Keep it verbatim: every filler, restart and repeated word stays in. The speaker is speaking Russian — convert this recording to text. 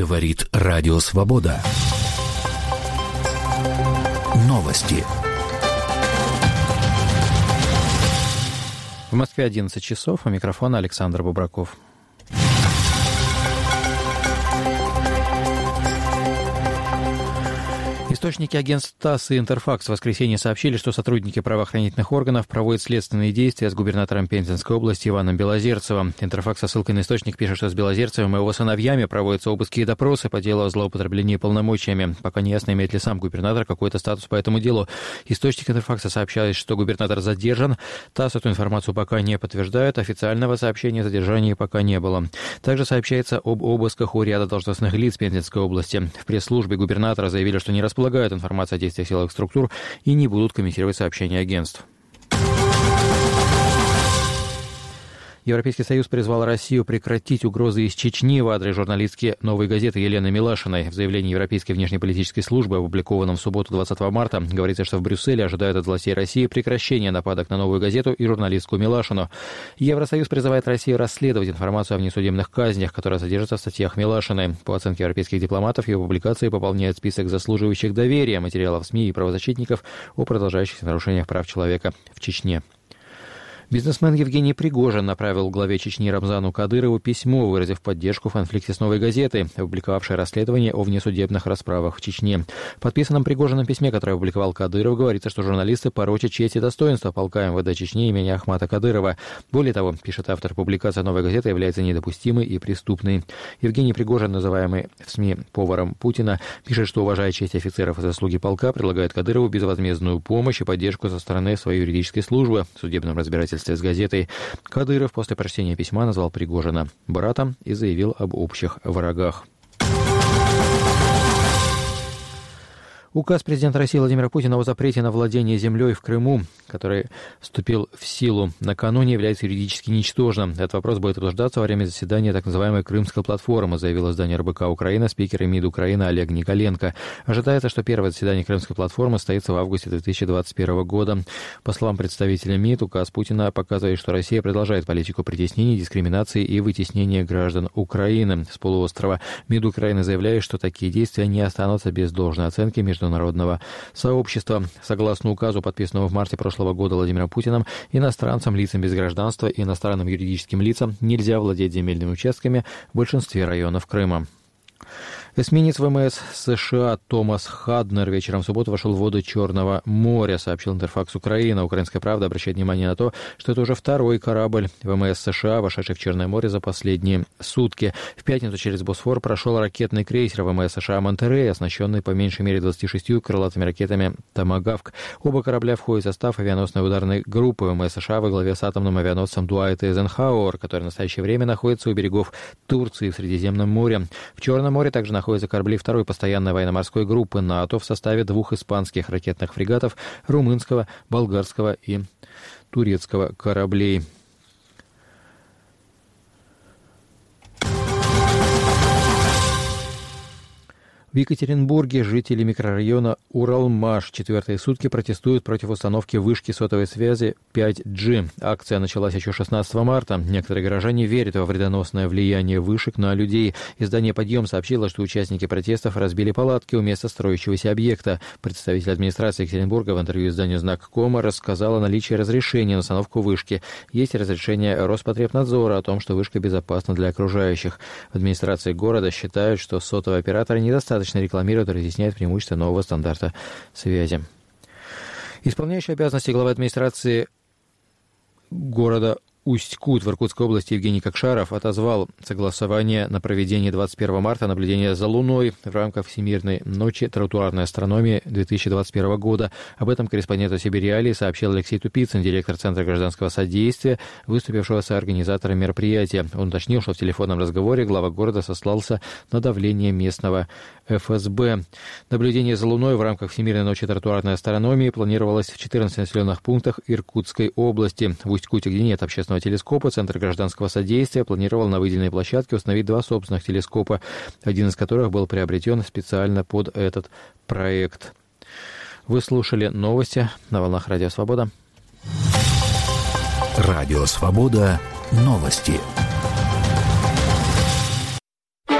Говорит Радио Свобода. Новости. В Москве одиннадцать часов, у микрофона Александр Бубраков. Источники агентств ТАСС и Интерфакс в воскресенье сообщили, что сотрудники правоохранительных органов проводят следственные действия с губернатором Пензенской области Иваном Белозерцевым. Интерфакс со ссылкой на источник пишет, что с Белозерцевым и его сыновьями проводятся обыски и допросы по делу о злоупотреблении полномочиями. Пока не ясно, имеет ли сам губернатор какой-то статус по этому делу. Источник Интерфакса сообщает, что губернатор задержан. ТАСС эту информацию пока не подтверждает. Официального сообщения о задержании пока не было. Также сообщается об обысках у ряда должностных лиц Пензенской области. В пресс-службе губернатора заявили, что не располагают информацию о действиях силовых структур и не будут комментировать сообщения агентств. Европейский Союз призвал Россию прекратить угрозы из Чечни в адрес журналистки «Новой газеты» Елены Милашиной. В заявлении Европейской внешнеполитической службы, опубликованном в субботу двадцатого марта, говорится, что в Брюсселе ожидают от властей России прекращения нападок на «Новую газету» и журналистку Милашину. Евросоюз призывает Россию расследовать информацию о внесудебных казнях, которая содержится в статьях Милашиной. По оценке европейских дипломатов, ее публикации пополняют список заслуживающих доверия материалов СМИ и правозащитников о продолжающихся нарушениях прав человека в Чечне. Бизнесмен Евгений Пригожин направил главе Чечни Рамзану Кадырову письмо, выразив поддержку в конфликте с «Новой газетой», опубликовавшей расследование о внесудебных расправах в Чечне. В подписанном Пригожином письме, которое опубликовал Кадыров, говорится, что журналисты порочат честь и достоинство полка МВД Чечни имени Ахмата Кадырова. Более того, пишет автор, публикация «Новой газеты» является недопустимой и преступной. Евгений Пригожин, называемый в СМИ поваром Путина, пишет, что, уважая честь офицеров и заслуги полка, предлагает Кадырову безвозмездную помощь и поддержку со стороны своей юридической службы в судебном разбирательстве с газетой. Кадыров после прочтения письма назвал Пригожина братом и заявил об общих врагах. Указ президента России Владимира Путина о запрете на владение землей в Крыму, который вступил в силу накануне, является юридически ничтожным. Этот вопрос будет обсуждаться во время заседания так называемой Крымской платформы, заявил издание эр бэ ка Украина спикер МИД Украины Олег Николенко. Ожидается, что первое заседание Крымской платформы состоится в августе две тысячи двадцать первого года. По словам представителя МИД, указ Путина показывает, что Россия продолжает политику притеснений, дискриминации и вытеснения граждан Украины с полуострова. МИД Украины заявляет, что такие действия не останутся без должной оценки между международного сообщества. Согласно указу, подписанному в марте прошлого года Владимиром Путиным, иностранцам, лицам без гражданства и иностранным юридическим лицам нельзя владеть земельными участками в большинстве районов Крыма. Эсминец ВМС США Томас Хаднер вечером в субботу вошел в воды Черного моря, сообщил Интерфакс Украина. Украинская правда обращает внимание на то, что это уже второй корабль ВМС США, вошедший в Черное море за последние сутки. В пятницу через Босфор прошел ракетный крейсер ВМС США Монтерей, оснащенный по меньшей мере двадцатью шестью крылатыми ракетами «Томагавк». Оба корабля входят в состав авианосной ударной группы ВМС США во главе с атомным авианосцем Дуайт Эйзенхауэр, который в настоящее время находится у берегов Турции в Средиземном море. В Черном море также находятся корабли второй постоянной военно-морской группы НАТО в составе двух испанских ракетных фрегатов, румынского, болгарского и турецкого кораблей. В Екатеринбурге жители микрорайона Уралмаш четвертые сутки протестуют против установки вышки сотовой связи пять джи. Акция началась еще шестнадцатого марта. Некоторые горожане верят во вредоносное влияние вышек на людей. Издание «Подъем» сообщило, что участники протестов разбили палатки у места строящегося объекта. Представитель администрации Екатеринбурга в интервью изданию «Знак.ком» рассказал о наличии разрешения на установку вышки. Есть разрешение Роспотребнадзора о том, что вышка безопасна для окружающих. В администрации города считают, что сотовые операторы недостаточно рекламируют и разъясняют преимущества нового стандарта связи. Исполняющий обязанности главы администрации города Усть-Кут в Иркутской области Евгений Кокшаров отозвал согласование на проведение двадцать первого марта наблюдения за Луной в рамках Всемирной ночи тротуарной астрономии две тысячи двадцать первого года. Об этом корреспонденту Сибириалии сообщил Алексей Тупицын, директор Центра гражданского содействия, выступившего с организатором мероприятия. Он уточнил, что в телефонном разговоре глава города сослался на давление местного эф эс бэ. Наблюдение за Луной в рамках Всемирной ночи тротуарной астрономии планировалось в четырнадцати населенных пунктах Иркутской области. В Усть-Куте, где нет общественного телескопа, Центр гражданского содействия планировал на выделенной площадке установить два собственных телескопа, один из которых был приобретен специально под этот проект. Вы слушали новости на волнах Радио Свобода. Радио Свобода. Новости.